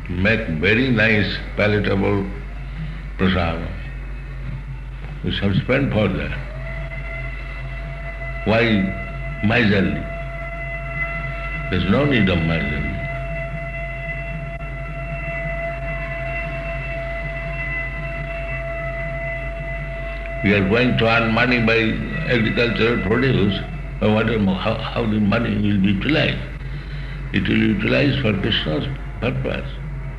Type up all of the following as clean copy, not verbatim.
make very nice, palatable prasadam. We shall spend for that. Why miserly? There's no need of miserly. We are going to earn money by agricultural produce, but how the money will be utilized? It will be utilized for Krishna's purpose.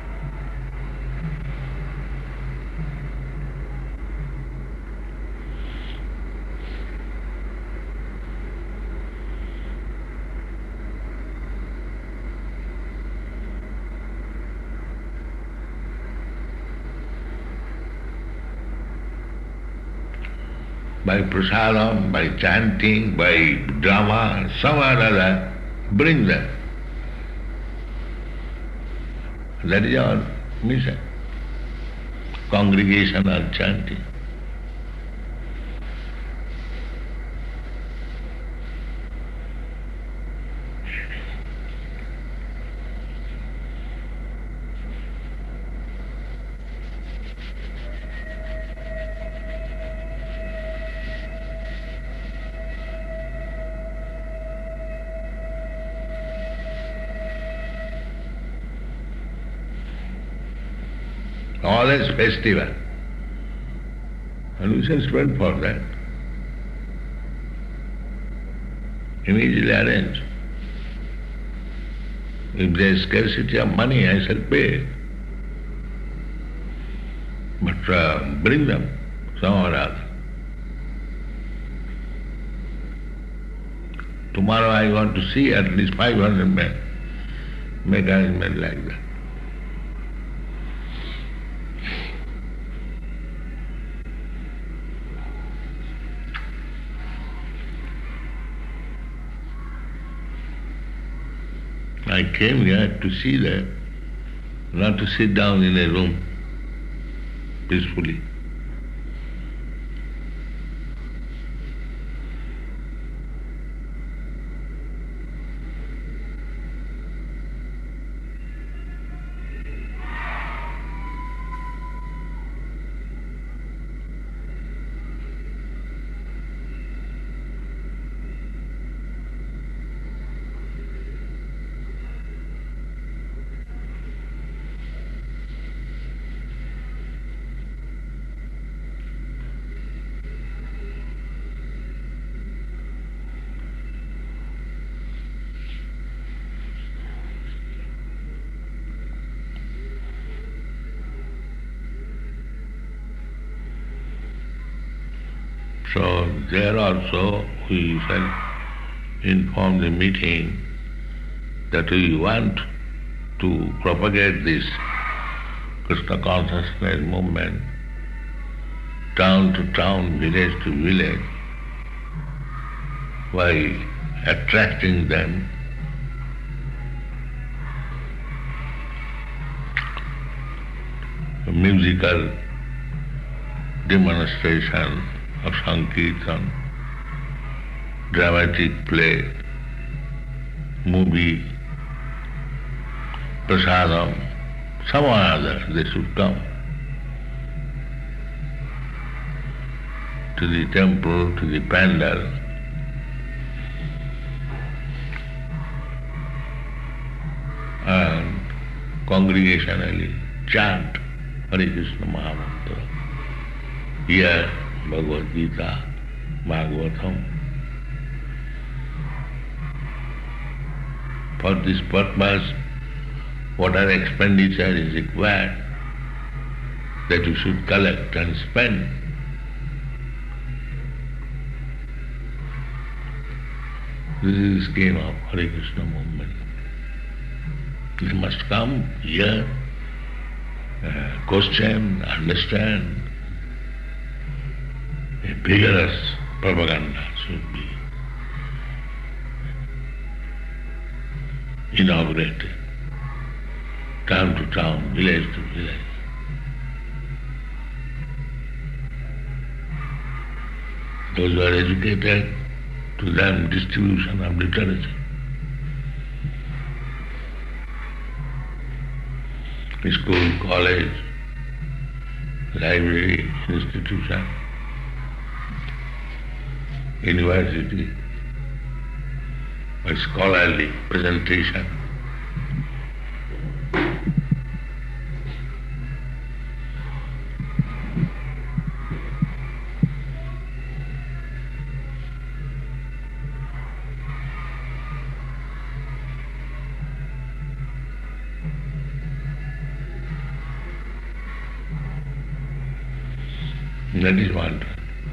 By prasadam, by chanting, by drama, some or other, bring them. That is our mission. Congregational chanting. All is festival. And we shall spend for that. Immediately arrange. If there is scarcity of money, I shall pay. But bring them, some or other. Tomorrow I want to see at least 500 men. Make arrangement like that. I came here to see that, not to sit down in a room peacefully. So there also we shall inform the meeting that we want to propagate this Krishna consciousness movement town to town, village to village, by attracting them musical demonstration of Sankirtan, dramatic play, movie, prasadam, some or other, they should come to the temple, to the pandal, and congregationally chant Hare Krishna Mahamantra. Here, Bhagavad Gita, Bhagavatam. For this purpose, whatever expenditure is required, that you should collect and spend. This is the scheme of Hare Krishna movement. You must come here, question, understand. A vigorous propaganda should be inaugurated, town to town, village to village. Those who are educated, to them distribution of literature. school, college, library, institution, university, or scholarly presentation. That is one.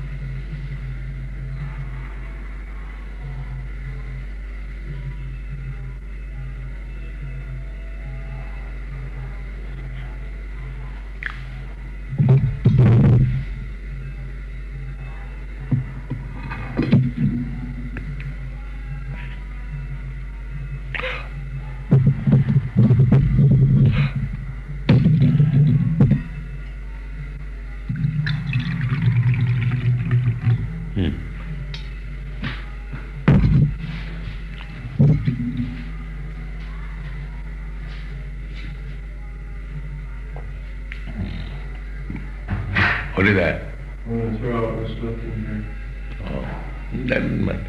What is that? I'm going to throw out what's left in here. Oh, that doesn't matter.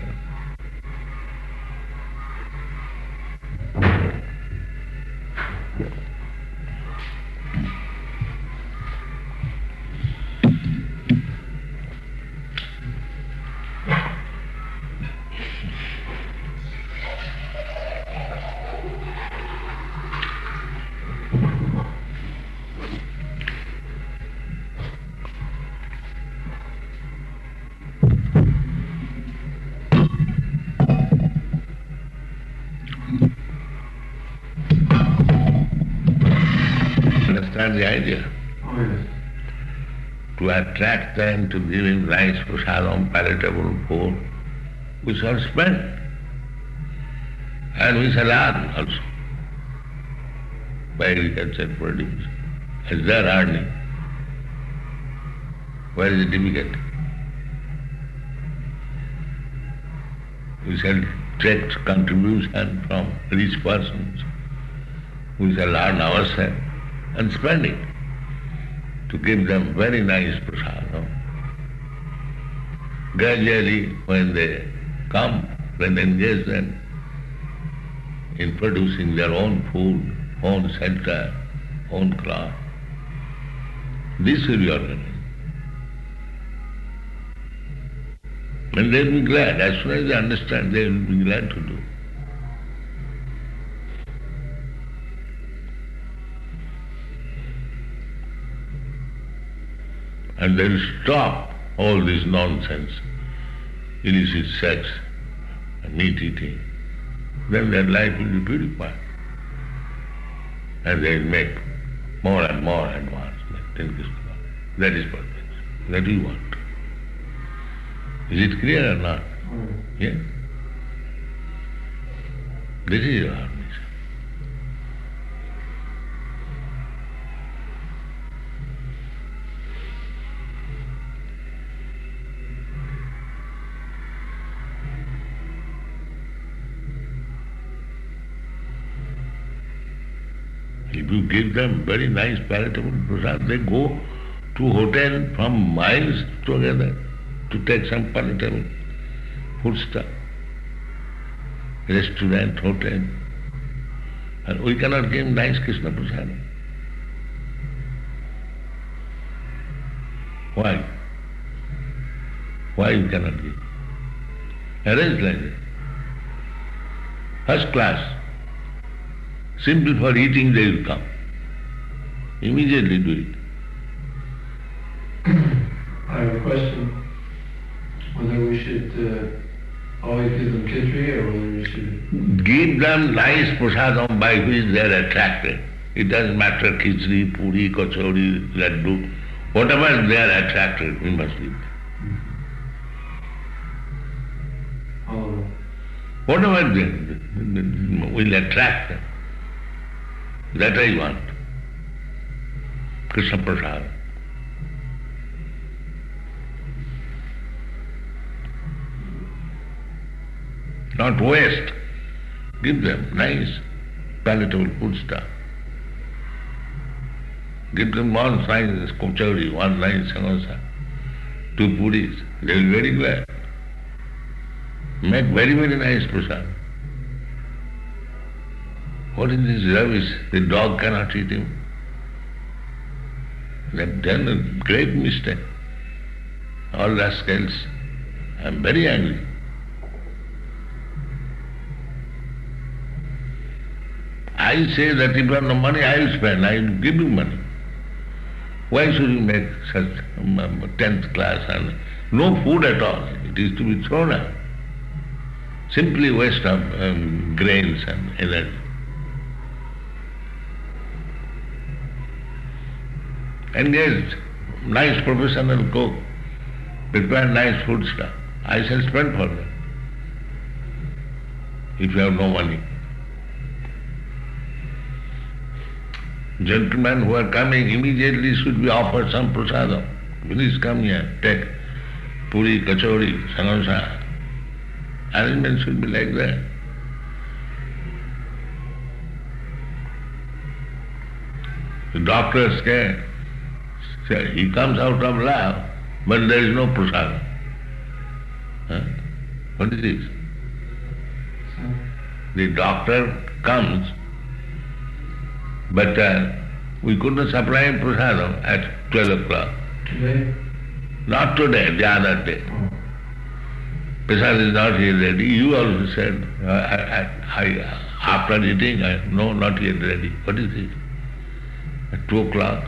Understand the idea? Oh, yes. To attract them, to give him nice prasadam, palatable food, we shall spend. And we shall earn also by agriculture produce. As they are earning, where is the difficulty? We shall take contribution from rich persons. We shall earn ourselves and spend it to give them very nice prasadam. Gradually, when they come, when they engage them in producing their own food, own shelter, own cloth, this will be organized. And they will be glad. As soon as they understand, they will be glad to do. And they will stop all this nonsense, illicit sex and meat eating. Then their life will be purified. And they will make more and more advancement in Krishna. That is perfect. That we want. Is it clear or not? Yes? This is your mission. If you give them very nice palatable prasad, they go to hotel from miles together to take some palatable food stuff. Restaurant, hotel. And we cannot give nice Krishna prasad. Why? Why we cannot give? Arrange like that. First class. Simply for eating they will come. Immediately do it. I have a question. Whether we should always give them khichdi or whether we should... Give them nice prasadam by which they are attracted. It doesn't matter khichdi, puri, kachori, laddu. Whatever they are attracted, we must give them. All of them. Whatever they will attract them. That I want. Krishna prasad. Not waste. Give them nice, palatable food stuff. Give them one slice kachori, one slice samosa, 2 puris. They will be very glad. Make very, very nice prasad. What is this rubbish? The dog cannot eat him. They have done a great mistake. All rascals. I am very angry. I say that if you have no money, I will spend, I will give you money. Why should you make such 10th class and no food at all? It is to be thrown out. Simply waste of grains and energy. Engage nice professional cook, prepare nice food stuff. I shall spend for them. If you have no money. Gentlemen who are coming immediately should be offered some prasadam. Please come here, take puri, kachori, samosa. Arrangement should be like that. The doctors can say, he comes out of love, but there is no prasadam. Huh? What is this? The doctor comes, but we couldn't supply him prasadam at 12 o'clock. Today? Not today, the other day. Oh. Prasad is not yet ready. You also said, after eating, no, not yet ready. What is this? At 2 o'clock.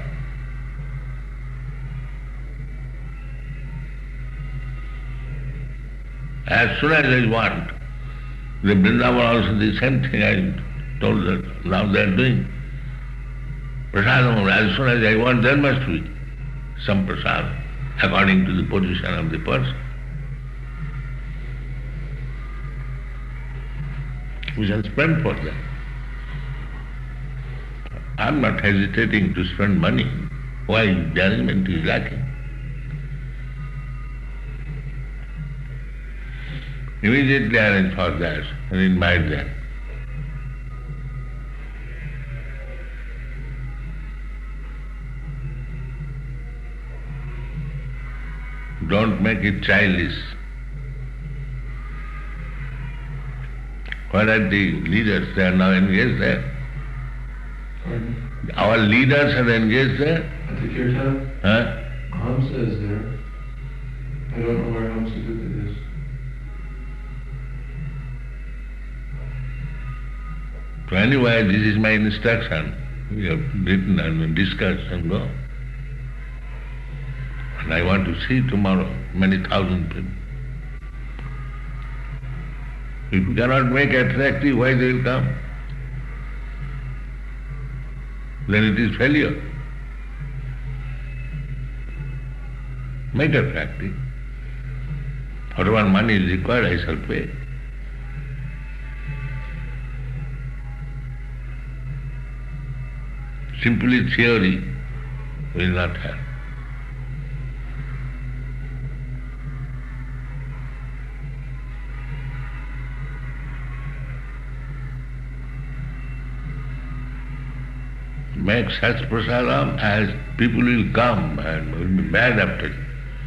As soon as I want, the Vrindavan also the same thing I told that now they are doing. Prasadam, as soon as I want, there must be some prasad according to the position of the person. We shall spend for that. I am not hesitating to spend money. Why? The arrangement is lacking. Immediately arrange for that and invite them. Don't make it childish. Where are the leaders? They are now engaged there. Pardon? Our leaders are engaged there. At the kirtan? Huh? Hamsa is there. I don't know where Hamsa Gupta is. So anyway, this is my instruction. We have written and discussed and go. And I want to see tomorrow many thousand people. If you cannot make attractive, why they will come? Then it is failure. Make attractive. Whatever money is required, I shall pay. Simply theory will not help. Make such prasadam as people will come and will be mad after it.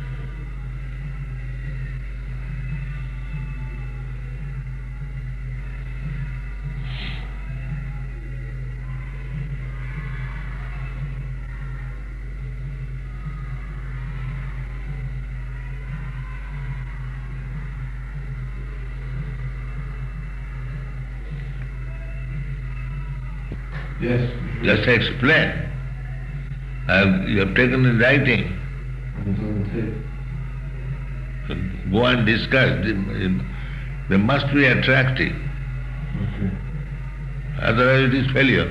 Yes. Just explain. You have taken in writing. It's on the tape. Go and discuss. They must be attractive. Okay. Otherwise it is failure.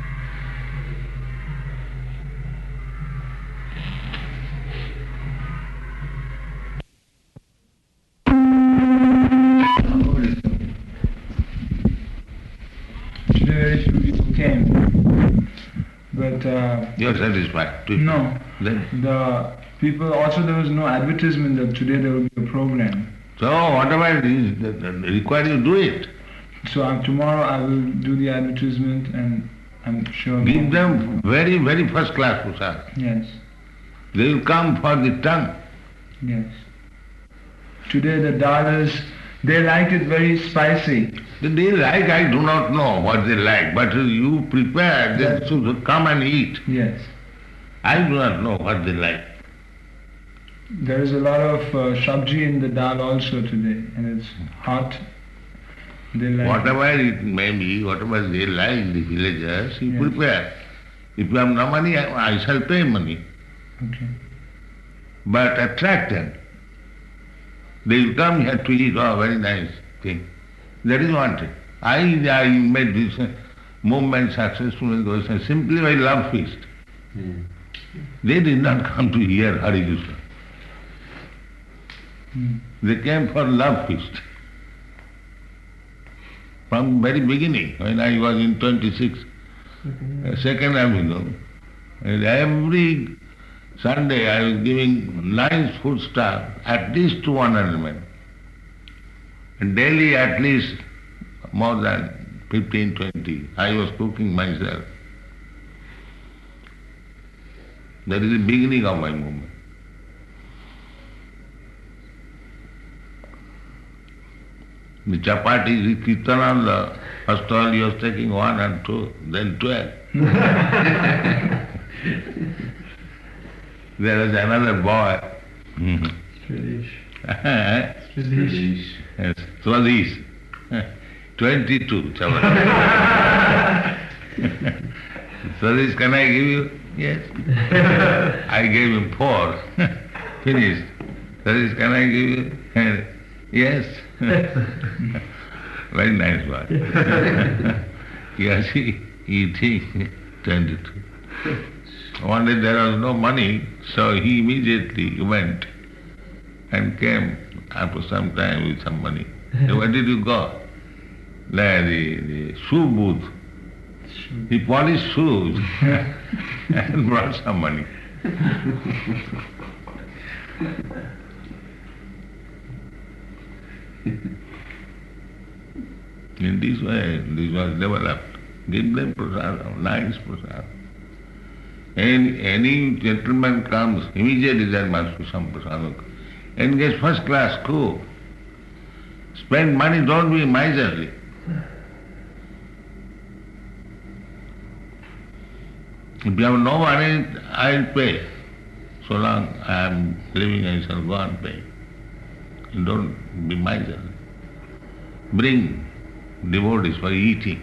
Today very few people came, but You are satisfied. no, Then, the people also there was no advertisement that today there will be a program. so whatever it is that required, you do it. So tomorrow I will do the advertisement and I'm sure. Give them very, very first class prasad. Yes, They will come for the tongue. yes. Today the dadas, they like it very spicy. They like, I do not know what they like, but you prepare, they should come and eat. Yes. I do not know what they like. There is a lot of sabji in the dal also today, and it's hot. They like Whatever it may be, whatever they like, the villagers, you Yes. prepare. If you have no money, I shall pay money. Okay. But attract them. They will come here to eat, oh, very nice thing. That is wanted. I made this movement successful in those simply by love feast. They did not come to hear Hare Krishna. They came for love feast. From very beginning, when I was in 26, Second Avenue, and every Sunday I was giving nice food stuff, at least to 100 men. And daily at least more than 15, 20. I was cooking myself. That is the beginning of my movement. The chapati, the Kirtananda, first of all he was taking 1 and 2, then 12. There was another boy. Tradish. Tradish. Yes, Swadesh. 22 chapati. Swadesh, can I give you? Yes. I gave him 4. Finished. Swadesh, can I give you? Yes. Very nice boy. Yes, eating 22. One day there was no money, so he immediately went and came after some time with some money. Where did you go? There, the shoe booth. He polished shoes and brought some money. In this way, this was developed. Give them prasadam, nice prasadam. Any gentleman comes, immediately there must be some prasadam. And gets first class cook. Spend money, don't be miserly. If you have no money, I'll pay. So long I am living, I shall go and pay. And don't be miserly. Bring devotees for eating.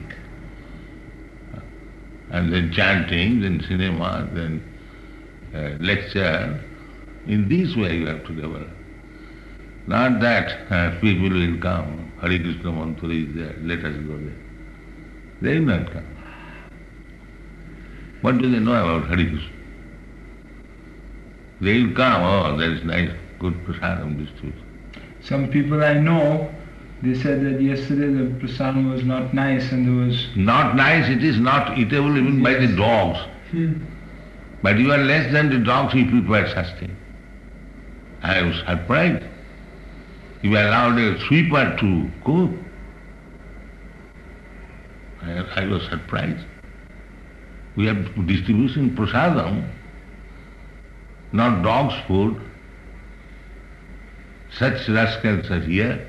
And then chanting, then cinema, then lecture. In this way you have to develop. Not that people will come, Hare Krishna mantra is there, let us go there. They will not come. What do they know about Hare Krishna? They will come, oh, there is nice, good prasadam distribution. Some people I know, they said that yesterday the prasadam was not nice and there was... Not nice, it is not eatable even by the dogs. But you are less than the dogs who prepare such thing. I was surprised. You allowed a sweeper to cook. I was surprised. We have distribution prasadam, not dog's food. Such rascals are here.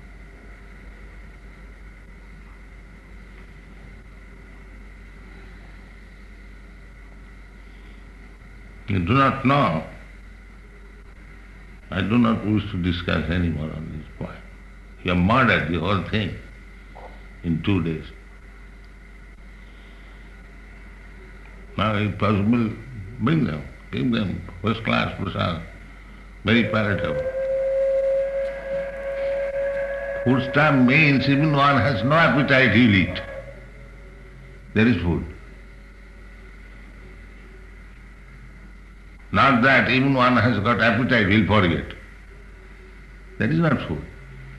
You do not know. I do not wish to discuss any more on this point. You have murdered the whole thing in 2 days. Now if possible, bring them, give them first class prasad, very palatable. Food stuff means even one has no appetite, he'll eat. There is food. Not that even one has got appetite, he'll forget. That is not food.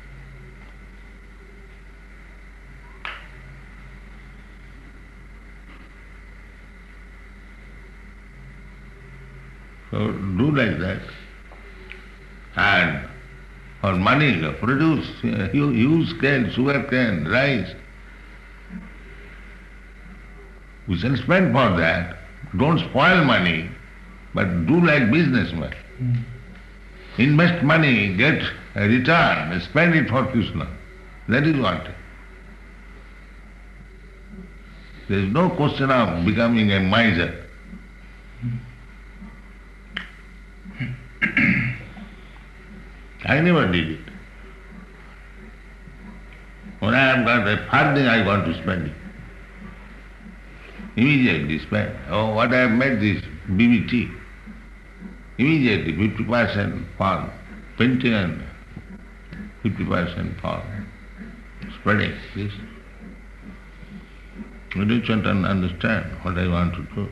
So do like that. And for money, produce huge cane, sugar cane, rice. We shall spend for that. Don't spoil money, but do like businessmen. Invest money, get a return, spend it for Krishna. That is what. There is no question of becoming a miser. I never did it. When I have got a farthing, I want to spend it. Immediately spend. Oh, what I have made this BBT. Immediately 50% for painting and 50% for spreading this. You don't understand what I want to do.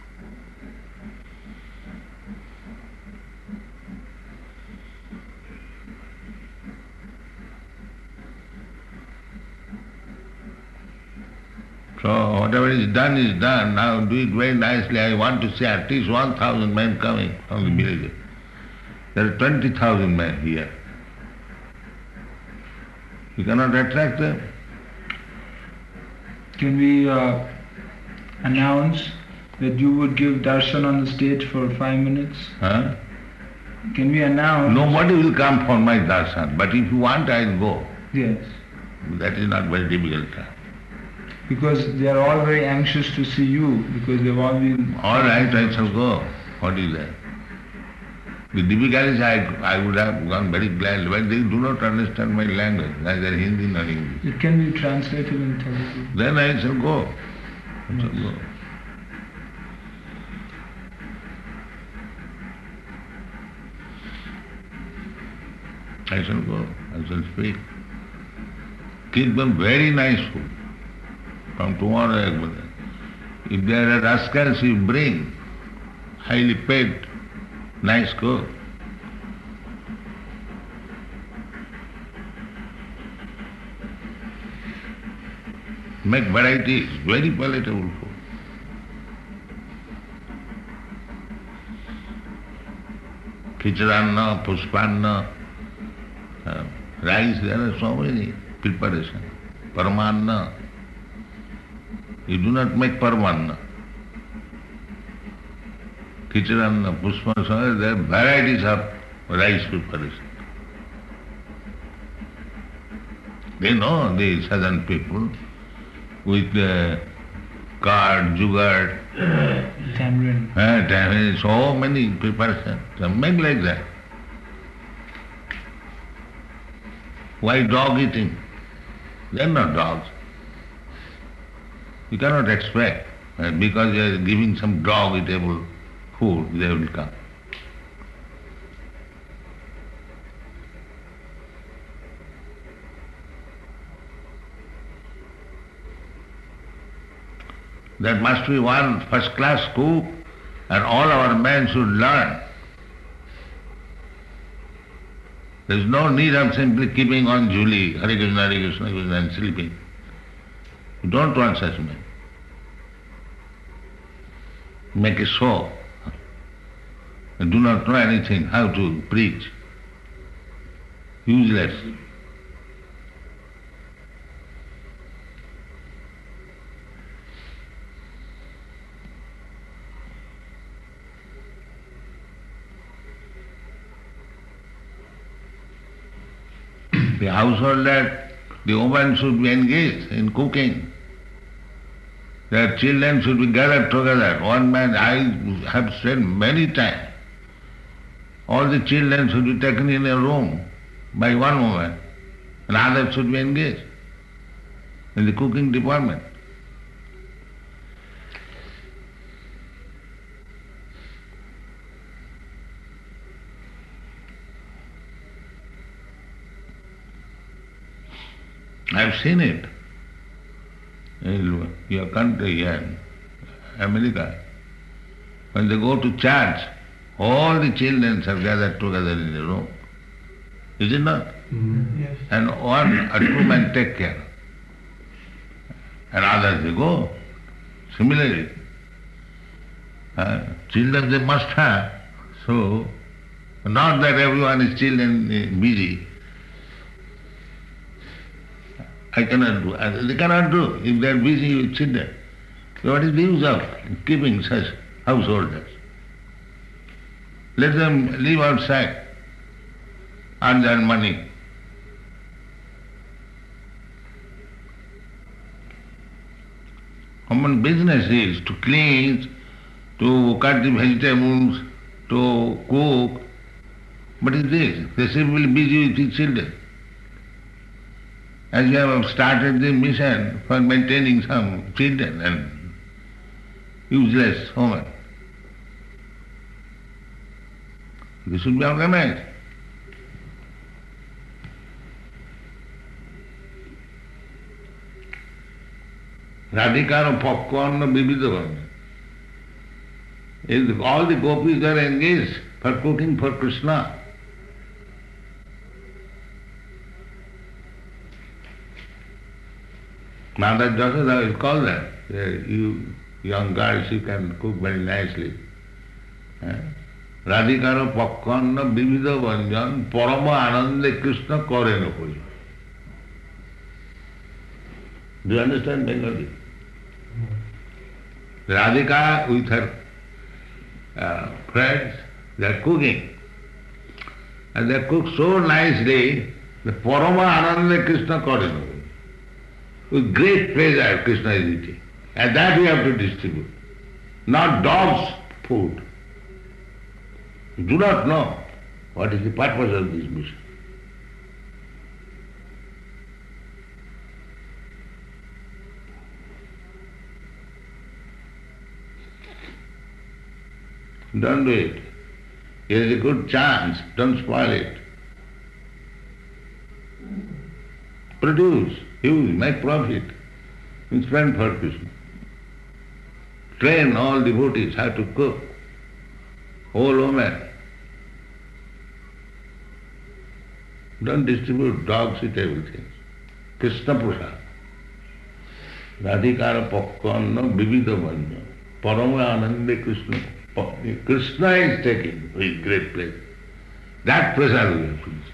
So whatever is done, now do it very nicely. I want to see at least 1,000 men coming from the village. There are 20,000 men here. You cannot attract them. Can we announce that you would give darshan on the stage for 5 minutes? Huh? Can we announce? Nobody will come for my darshan, but if you want, I'll go. Yes. That is not very difficult. Because they are all very anxious to see you, because they've all been... All right, I shall go. What is that? The difficulties I would have gone very gladly, but they do not understand my language, neither Hindi nor English. It can be translated in Telugu. Then I shall go. I shall go. I shall go. I shall speak. Keep them very nice food. From tomorrow, if there are rascals, you bring highly paid, nice cook. Make varieties, very palatable food. Khicharanna, Pushpanna, rice, there are so many preparations. Paramanna. You do not make paramanna. Khicharanna, Pushpanna, there are varieties of rice preparation. They know, the southern people, with curd, sugar, Tamarind. so many preparations. They make like that. Why dog eating? They are not dogs. You cannot expect because you are giving some dog-eatable food, they will come. There must be one first-class cook, and all our men should learn. There is no need of simply keeping on Julie, Hare Krishna, Hare Krishna, Hare Krishna, and sleeping. You don't want such men. Make a show. And do not know anything, how to preach. Useless. The householder, the woman should be engaged in cooking. Their children should be gathered together. One man, I have said many times, all the children should be taken in a room by one woman, and others should be engaged in the cooking department. I have seen it in your country here, in America. When they go to church, all the children are gathered together in a room. Is it not? Yes. And one or two men take care. And others they go. Similarly, children they must have. So, not that everyone is children busy. I cannot do. They cannot do. If they are busy with children, So what is the use of keeping such householders? Let them live outside, earn their money. Common business is to clean, to cut the vegetables, to cook. What is this? They simply busy with the children. As you have started the mission for maintaining some children and useless women. This should be organized. Radhikara popcorn Bibhidavan. All the gopis are engaged for cooking for Krishna. Mother Jashoda will call them. You young girls, you can cook very nicely. Radhikara popcorn Bibhida Vanjan Parama Anande Krishna Korena Puja. Do you understand Bengali? Radhika with her friends, they are cooking. And they cook so nicely, the Parama Ananda Krishna Korena. With great pleasure Krishna is eating. And that we have to distribute. Not dogs' food. You do not know what is the purpose of this mission. Don't do it. Here is a good chance. Don't spoil it. Produce, use, make profit. And spend for Krishna. Train all devotees how to cook. Old women. Don't distribute dogs with everything. Krishna Prasad. Radhikara Pakkanna Vividha Vanya. Parama Anande Krishna. Krishna is taking with great pleasure. That prasad we have to distribute.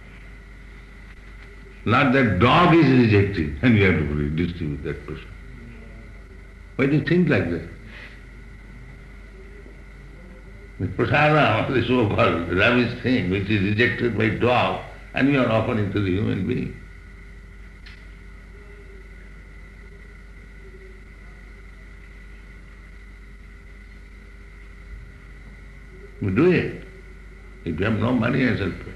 Not that dog is rejected and you have to distribute that prasad. Why do you think like that? The prasada, the so-called rubbish thing which is rejected by dog, and you are offering to the human being. You do it. If you have no money, I shall pay.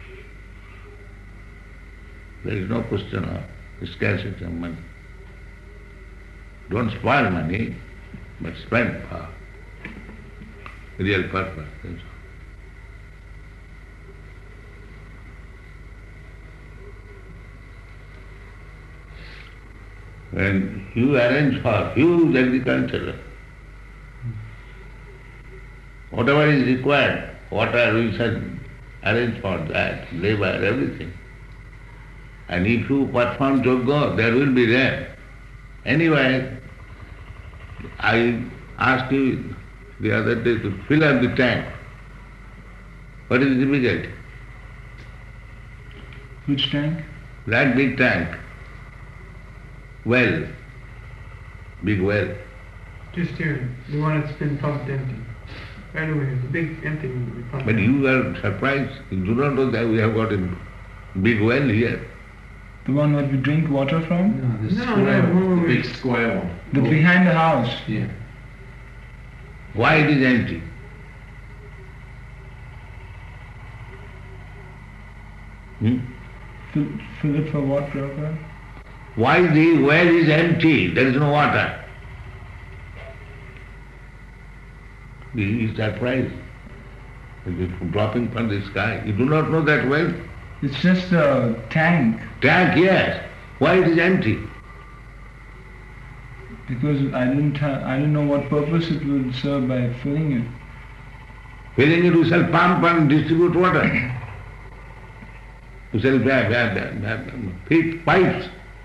There is no question of scarcity of money. Don't spoil money, but spend for real purpose. That's all. When you arrange for huge agriculture, whatever is required, water we shall arrange for that, labor, everything. And if you perform yoga, there will be rain. Anyway, I asked you the other day to fill up the tank. What is the difficulty? Which tank? That big tank. Well. Big well. Just here, the one that's been pumped empty. Right over here, the big empty one that we pumped But empty. you are surprised. You do not know that we have got a big well here. The one where we drink water from? No, the No, square no, one, no, the big square one. The behind the house. Yeah. Why it is empty? Fill it for what, Prabhupada? Why the well is empty? There is no water. He is surprised. It is dropping from the sky. You do not know that well? It's just a tank. Tank, yes. Why it is empty? Because I didn't know what purpose it would serve by filling it. Filling it, we shall pump and distribute water. We shall feed pipes.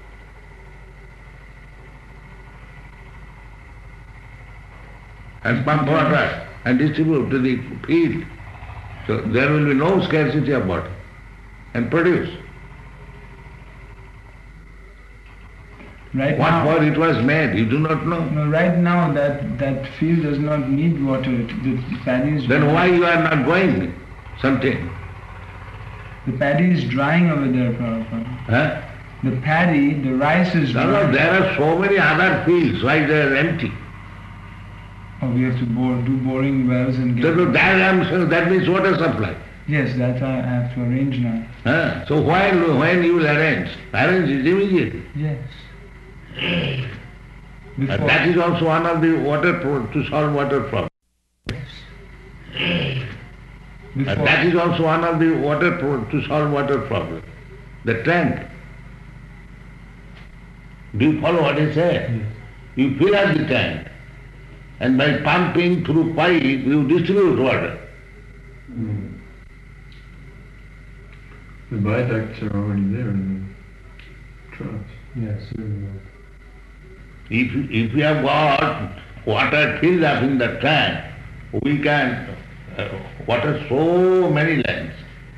And pump water and distribute to the field. So there will be no scarcity of water. And produce. Right What now, for it was made, you do not know. no, right now that field does not need water. The paddy is Then dry. why you are not going something? The paddy is drying over there, Prabhupada. Huh? The paddy, the rice is No, drying. no, there are so many other fields, why they are empty? Oh, we have to do boring wells and get... So that means water supply. Yes, that I have to arrange now. Huh? So when you will arrange? Arrange it immediately. Yes. And Before. that is also one of the to solve water problem. Before. And that is also one of the to solve water problem. The tank. Do you follow what I say? Yes. You fill up the tank, and by pumping through pipe, you distribute water. Mm. The viaducts are already there in the trucks. Yes, certainly. If we have got water filled up in the tank, we can water so many lands.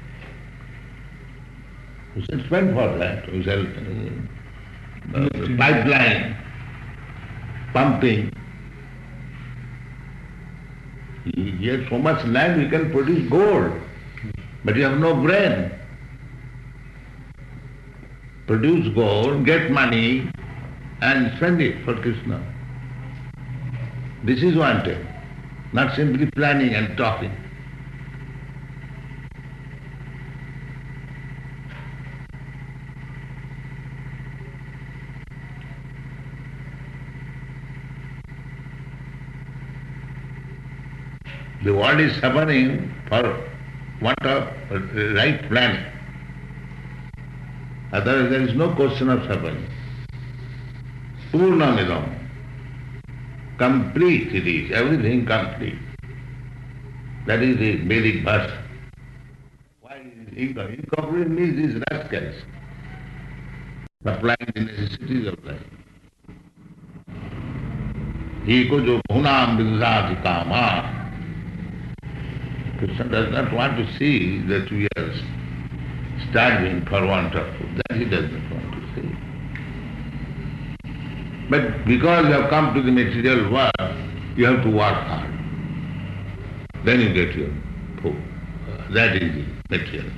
We shall spend for that. We shall pipeline, pumping. You have so much land, we can produce gold, but you have no brain. Produce gold, get money, and spend it for Krishna. This is wanted, not simply planning and talking. The world is suffering for want of right planning. Otherwise there is no question of suffering. Purnamidam. Complete it is, everything complete. That is the Vedic verse. Why is it incomplete? Incomplete means these rascals supplying the necessities of life. Eko jo bhunam vidhati kama. Krishna does not want to see that we are starving for want of food. That he does not want to see. But because you have come to the material world, you have to work hard. Then you get your food. That is the material.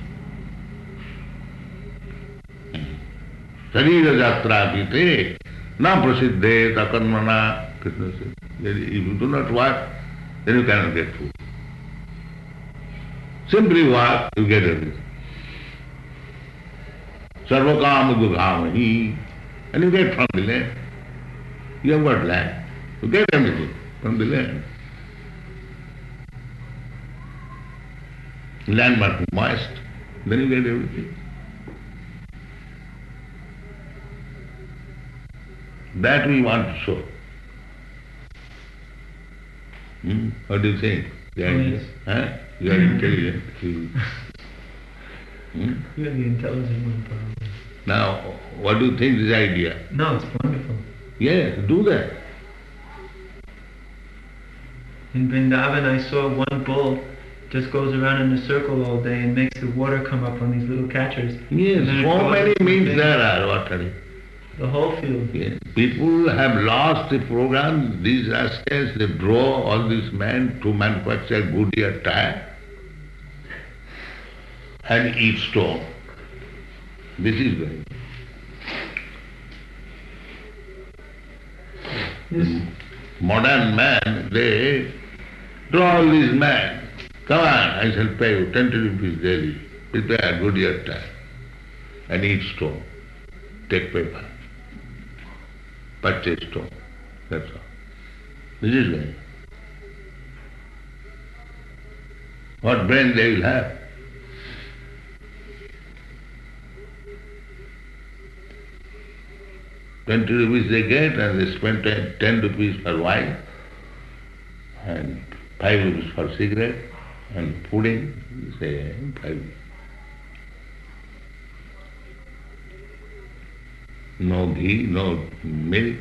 Sharira jatra pite na prasiddhe takarmana. Krishna says, if you do not work, then you cannot get food. Simply work, you get everything. Sarvakama dugamahi, and you get from the land. You have got land. You get everything from the land. Land must be moist, then you get everything. That we want to show. What do you think? The idea? Yes. Huh? You are intelligent. You're the intelligent one, probably. Now, what do you think this idea? No, it's wonderful. Yes, do that. In Vrindavan, I saw one bull just goes around in a circle all day and makes the water come up on these little catchers. Yes, And then it so goes many to the means thing. there are watering. The whole field. Yes. People have lost the program. These rascals, they draw all these men to manufacture goody attire and eat stone. This is very. Yes. Modern man, they draw all these men. Come on, I shall pay you 20 rupees daily. Prepare goody attire and eat stone. Take paper. Purchase stone. That's all. This is way. What brain they will have? ₹20 they get and they spend 10 rupees for wine and 5 rupees for cigarette and pudding, say 5. No ghee, no milk.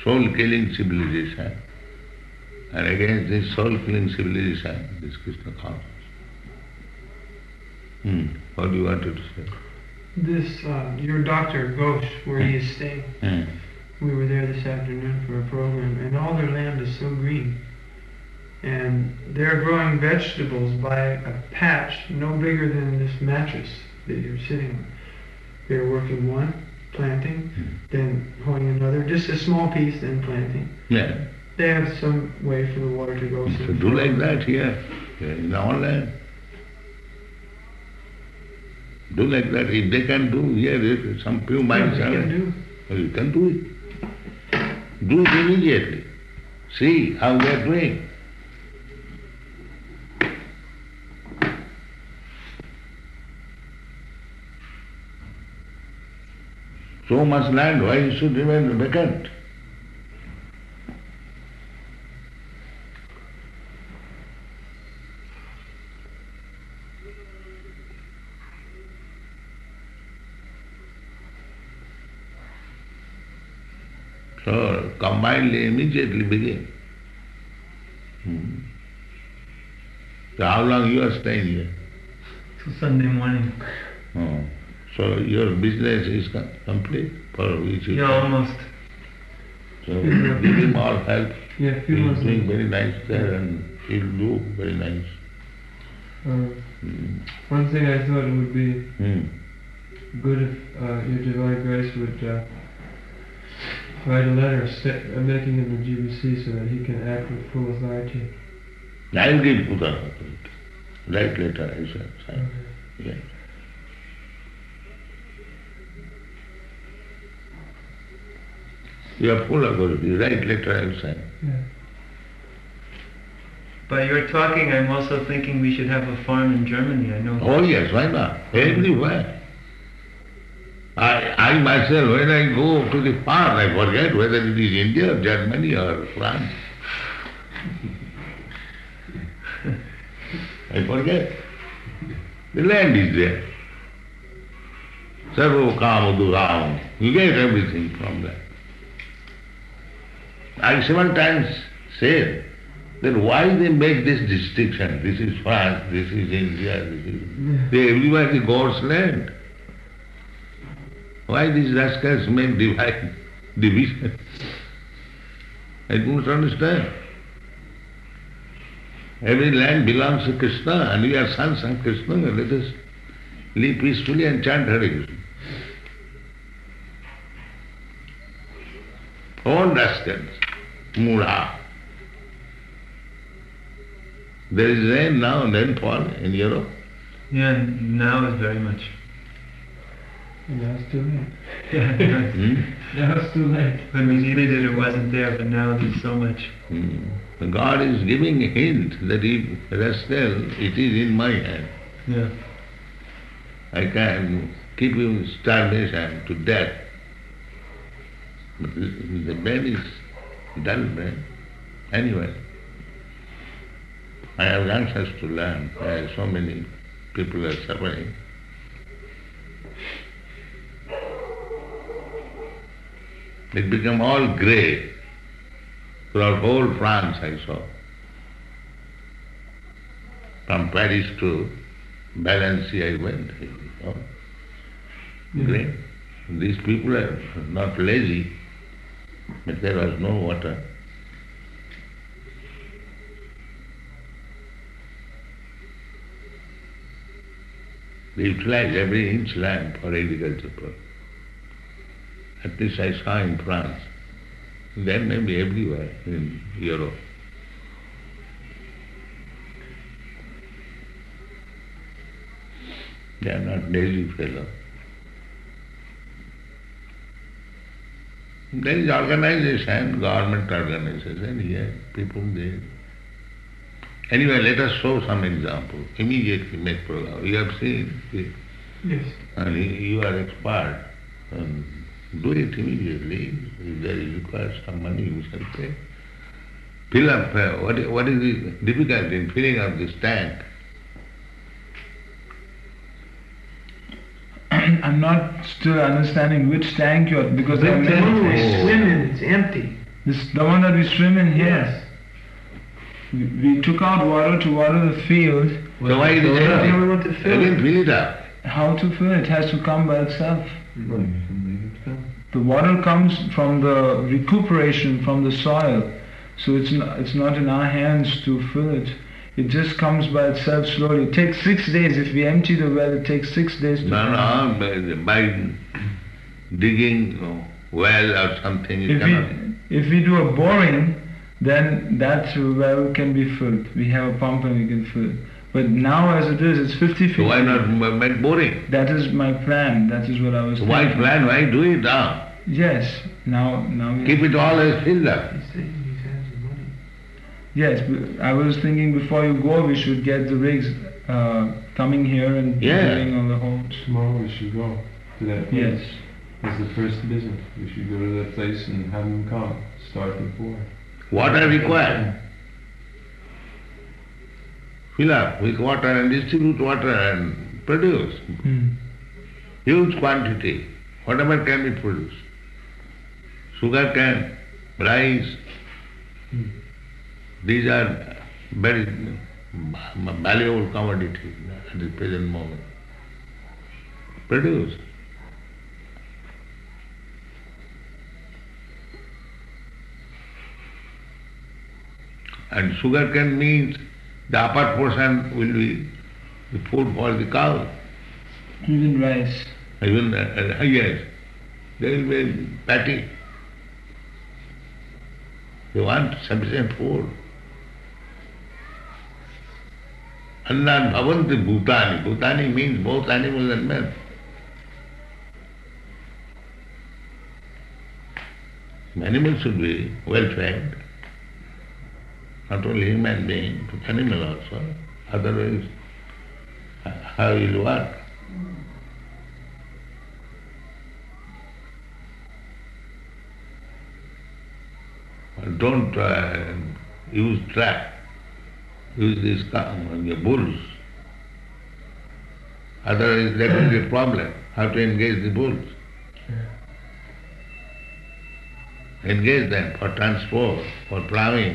soul-killing civilization, and against this soul-killing civilization, this Krishna consciousness. What do you wanted to say? This, your doctor, Ghosh, where he is staying, we were there this afternoon for a program, and all their land is so green. And they're growing vegetables by a patch no bigger than this mattress that you're sitting on. They're working one, planting, then hoeing another, just a small piece, then planting. Yeah. They have some way for the water to go. So do like that here, in our land. Do like that. If they can do here, some few minds they can do. Well, you can do it. Do it immediately. See how they are doing. So much land, why you should remain vacant? So combinedly immediately begin. So how long you are staying here? Till Sunday morning. Oh. So your business is complete for which you Almost. So give him all help. Yeah, He is doing very nice there and he'll do very nice. One thing I thought it would be good if Your Divine Grace would write a letter making him the GBC so that he can act with full authority. I will give full authority. Write letter, I shall sign. Yeah. You are full authority. Write letter, I will sign. Yeah. By your talking, I'm also thinking we should have a farm in Germany. I know. Oh yes, why not? Everywhere. I myself, when I go to the farm, I forget whether it is India or Germany or France. I forget. The land is there. Sarvo kama duram. You get everything from that. I several times said that why they make this distinction? This is France, this is India, this is... Everywhere is God's land. Why these rascals make division? I don't understand. Every land belongs to Krishna and we are sons of Krishna. Let us live peacefully and chant Hare Krishna. All rascals, mudha. There is rain now and then fall in Europe. Yeah, now is very much. Now it's too late. Yeah, Now it's too late. when we needed it, it wasn't there, but now there's so much. God is giving a hint that if rascal, it is in my hand. Yeah. I can keep you in starvation to death. But the brain is dull brain. Anyway, I have answers to learn. So many people are suffering. It became all grey. Throughout whole France I saw. From Paris to Valencia I went. Grey. These people are not lazy, but there was no water. They utilize every inch land for agriculture purpose. At least I saw in France. There may be everywhere in Europe. They are not lazy fellows. There is organization, government organization here, people there. Anyway, let us show some example. Immediately make program. You have seen it. Yes. And you are expert. And do it immediately. If there is required some money, we shall pay. Fill up, what is the difficulty in filling up this tank? I'm not still understanding which tank you're, because The there are one many. we swim in, it's empty. The one that we swim in here. Yes. We took out water to water the field. So why it is They empty? only want to fill Again it. fill it up. How to fill it? It has to come by itself. Well, you can make it come. The water comes from the recuperation from the soil. So it's not in our hands to fill it. It just comes by itself slowly. It takes 6 days. If we empty the well, it takes 6 days to come. No, by digging well or something, it cannot. If we do a boring, then that well can be filled. We have a pump and we can fill it. But now as it is, it's 50 feet. So why not make boring? That is my plan. That is what I was So why thinking. plan? Why do it now? Yes. Now we Keep it all as filled up. He's saying he has the money. Yes, but I was thinking before you go, we should get the rigs coming here and Yeah. drilling all the holes. Tomorrow we should go to that place. Yes. As the first business. We should go to that place and have them come. Start before. Water required. Fill up with water and distribute water and produce. Huge quantity. Whatever can be produced. Sugar cane, rice. These are very valuable commodities at the present moment. Produce. And sugar cane means the upper portion will be the food for the cow. Even rice. Even, yes, they will be patty. They want sufficient food. Annan bhavanti bhutani. Bhutani means both animals and men. Animals should be well fed. Not only human being, but animal also. Otherwise, how will it work? Don't use trap. Use these bulls. Otherwise there will be a problem. How to engage the bulls? Engage them for transport, for plowing.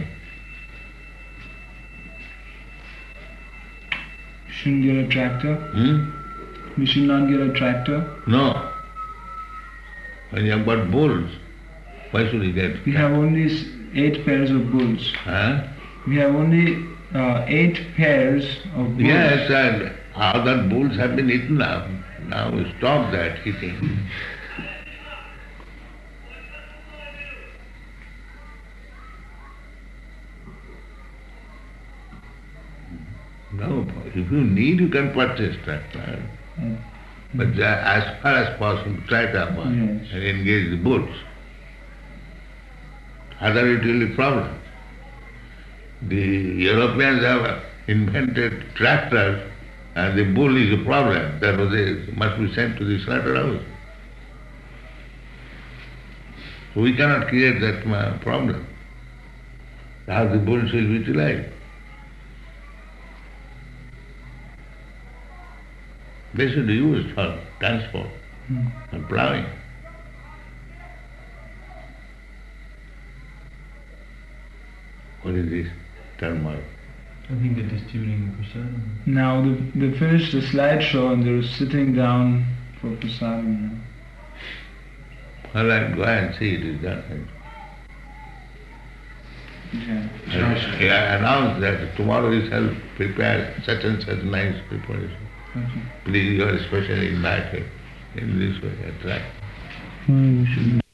Shouldn't get a tractor. We should not get a tractor. No. When you have got bulls, why should you get? We have only 8 pairs of bulls. Huh? We have only 8 pairs of bulls. Yes, and other bulls have been eaten up. Now we stop that eating. No, if you need, you can purchase tractor. But as far as possible, try to avoid Yes. and engage the bulls. Otherwise it will be problem. The Europeans have invented tractors and the bull is a problem. Therefore they must be sent to the slaughterhouse. So we cannot create that problem. How the bulls will be utilized. They should be used for transport and plowing. What is this turmoil? I think they're distributing the prasadam. Now they finished the slideshow and they're sitting down for prasadam now. Well, I'll go and see it is done. Yeah. I announced that tomorrow is held, prepare such and such nice preparation. Okay. Please, you are especially invited in this way, attract. We should